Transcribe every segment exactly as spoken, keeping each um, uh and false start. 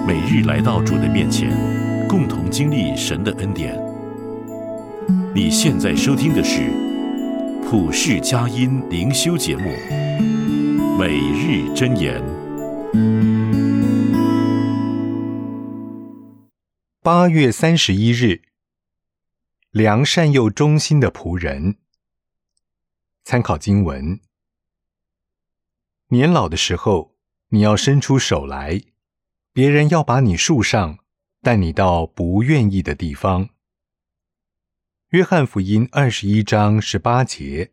每日来到主的面前，共同经历神的恩典。你现在收听的是普世佳音灵修节目《每日箴言》。 八月三十一日，良善又忠心的仆人。参考经文：年老的时候，你要伸出手来，别人要把你束上，带你到不愿意的地方。约翰福音二十一章十八节。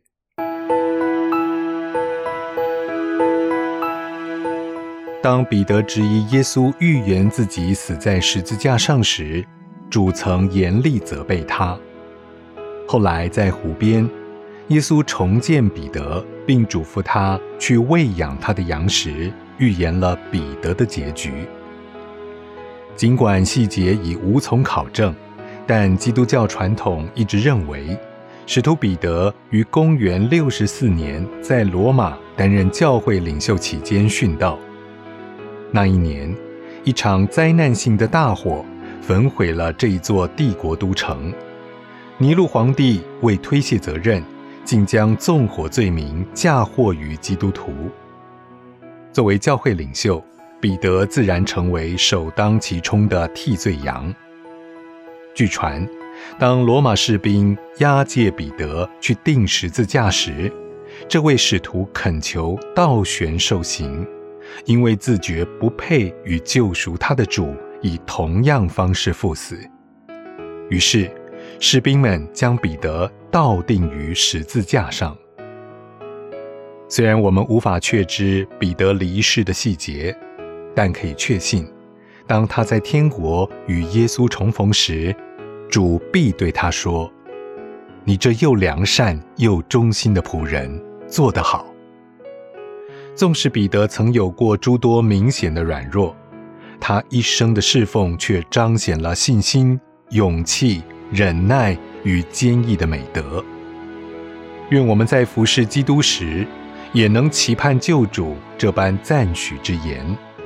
当彼得质疑耶稣预言自己死在十字架上时，主曾严厉责备他。后来在湖边，耶稣重见彼得，并嘱咐他去喂养他的羊时，预言了彼得的结局。尽管细节已无从考证，但基督教传统一直认为，使徒彼得于公元六十四年在罗马担任教会领袖期间殉道。那一年，一场灾难性的大火焚毁了这一座帝国都城。尼禄皇帝为推卸责任，竟将纵火罪名嫁祸于基督徒。作为教会领袖，彼得自然成为首当其冲的替罪羊。据传，当罗马士兵押解彼得去钉十字架时，这位使徒恳求倒悬受刑，因为自觉不配与救赎他的主以同样方式赴死。于是士兵们将彼得倒钉于十字架上。虽然我们无法确知彼得离世的细节，但可以确信，当他在天国与耶稣重逢时，主必对他说：你这又良善又忠心的仆人，做得好。纵使彼得曾有过诸多明显的软弱，他一生的侍奉却彰显了信心、勇气、忍耐与坚毅的美德。愿我们在服侍基督时，也能期盼救主这般赞许之言。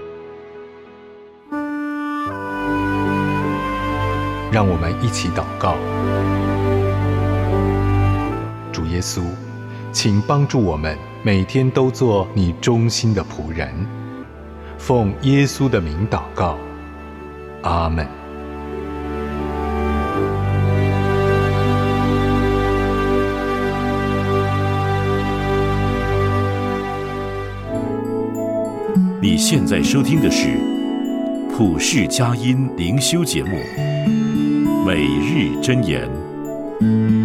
让我们一起祷告。主耶稣，请帮助我们每天都做你忠心的仆人。奉耶稣的名祷告，阿们。 你现在收听的是普世佳音灵修节目《每日箴言》。